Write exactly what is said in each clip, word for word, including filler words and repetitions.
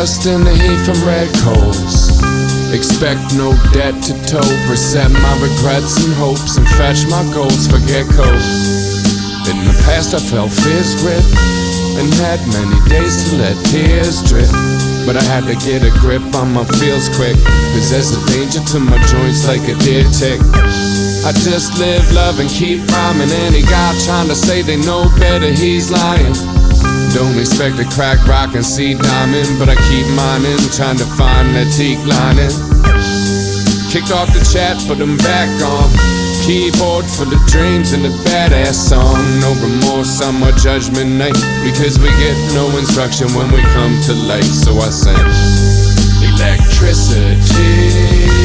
dust in the heat from red coals. Expect no debt to tow. Reset my regrets and hopes and fetch my goals. Forget code. In the past I felt fear's grip and had many days to let tears drip. But I had to get a grip on my feels quick, cause there's a danger to my joints like a deer tick. I just live, love, and keep rhyming. Any guy trying to say they know better, he's lying. Don't expect to crack rock and see diamond, but I keep mining, trying to find that teak lining. Kicked off the chat, put them back on. Keyboard full of dreams and a badass song. No remorse on my judgment night, because we get no instruction when we come to light. So I sang electricity,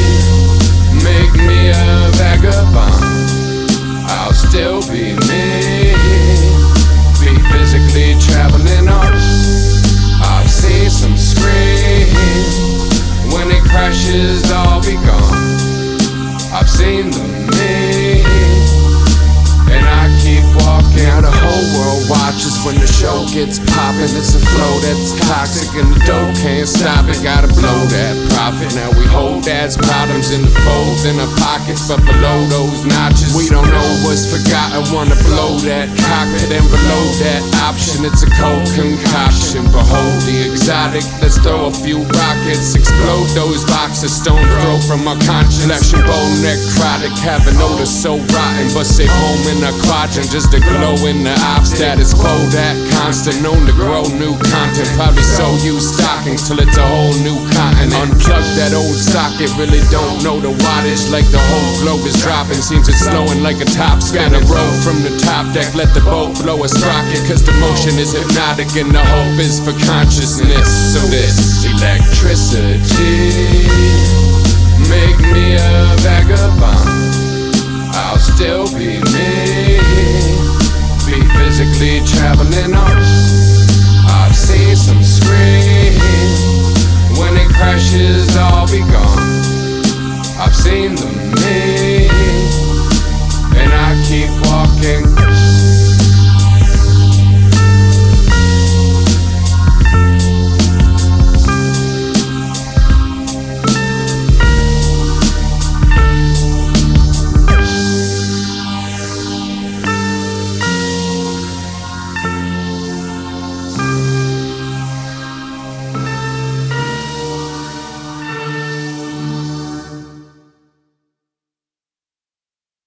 make me a vagabond. I'll still be me, be physically traveling on. I've seen some screams, when it crashes I'll be gone. I've seen the me, and I keep walking. Now the whole world watches when the show gets poppin'. It's a flow that's toxic and the dough can't stop it. Gotta blow that profit. Now we hold dad's problems in the folds in our pockets, but below those notches we don't know what's forgotten. Wanna blow that cockpit and below that option. It's a cold concoction. Behold the exotic. Let's throw a few rockets, explode those boxes, stone throw from our conscience. Flesh and bone, necrotic, have an odor so rotten, but safe home in a quadrant. Just a glow in the op, status quo that constant, known to grow new content. Probably so use stockings till it's a whole new continent. Unplug that old socket, really don't know the wattage. Like the whole globe is dropping, seems it's slowing like a top spin. A row from the top deck, let the boat blow a sprocket, cause the motion is hypnotic and the hope is for consciousness. So this electricity, make me a vagabond. I'll still be me, be physically traveling on. I've seen some screams, when it crashes I'll be gone. I've seen the me, and I keep walking.